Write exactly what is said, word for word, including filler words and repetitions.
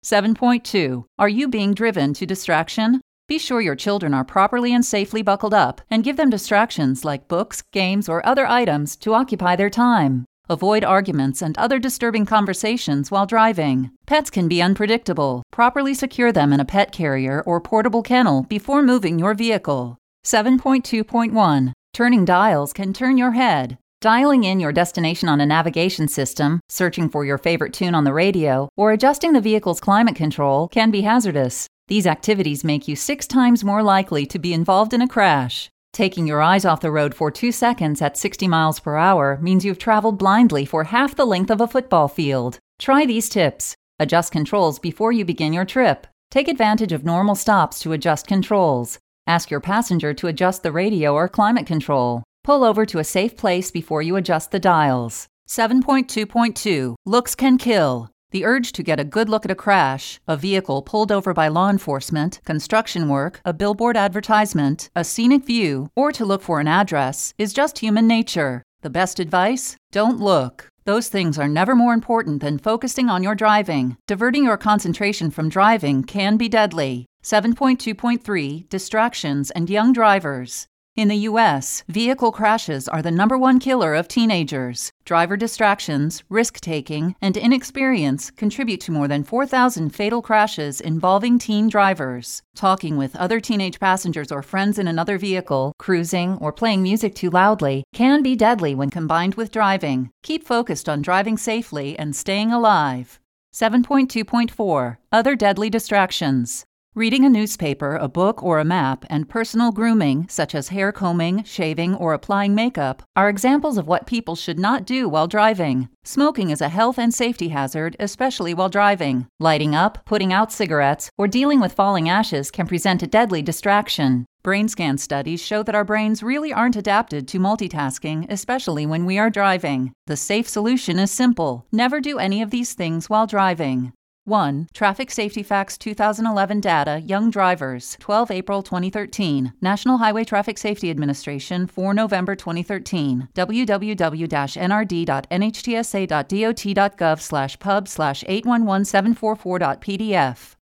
seven point two. Are you being driven to distraction? Be sure your children are properly and safely buckled up and give them distractions like books, games, or other items to occupy their time. Avoid arguments and other disturbing conversations while driving. Pets can be unpredictable. Properly secure them in a pet carrier or portable kennel before moving your vehicle. seven point two point one. Turning dials can turn your head. Dialing in your destination on a navigation system, searching for your favorite tune on the radio, or adjusting the vehicle's climate control can be hazardous. These activities make you six times more likely to be involved in a crash. Taking your eyes off the road for two seconds at sixty miles per hour means you've traveled blindly for half the length of a football field. Try these tips. Adjust controls before you begin your trip. Take advantage of normal stops to adjust controls. Ask your passenger to adjust the radio or climate control. Pull over to a safe place before you adjust the dials. seven point two point two. Looks can kill. The urge to get a good look at a crash, a vehicle pulled over by law enforcement, construction work, a billboard advertisement, a scenic view, or to look for an address is just human nature. The best advice? Don't look. Those things are never more important than focusing on your driving. Diverting your concentration from driving can be deadly. seven point two point three. Distractions and young drivers. In the U S, vehicle crashes are the number one killer of teenagers. Driver distractions, risk-taking, and inexperience contribute to more than four thousand fatal crashes involving teen drivers. Talking with other teenage passengers or friends in another vehicle, cruising, or playing music too loudly can be deadly when combined with driving. Keep focused on driving safely and staying alive. seven point two point four. Other deadly distractions. Reading a newspaper, a book, or a map, and personal grooming, such as hair combing, shaving, or applying makeup, are examples of what people should not do while driving. Smoking is a health and safety hazard, especially while driving. Lighting up, putting out cigarettes, or dealing with falling ashes can present a deadly distraction. Brain scan studies show that our brains really aren't adapted to multitasking, especially when we are driving. The safe solution is simple. Never do any of these things while driving. one. Traffic Safety Facts twenty eleven data, Young Drivers, twelve April twenty thirteen. National Highway Traffic Safety Administration, four November twenty thirteen. w w w dash n r d dot n h t s a dot dot gov slash pub slash eight one one seven four four dot p d f.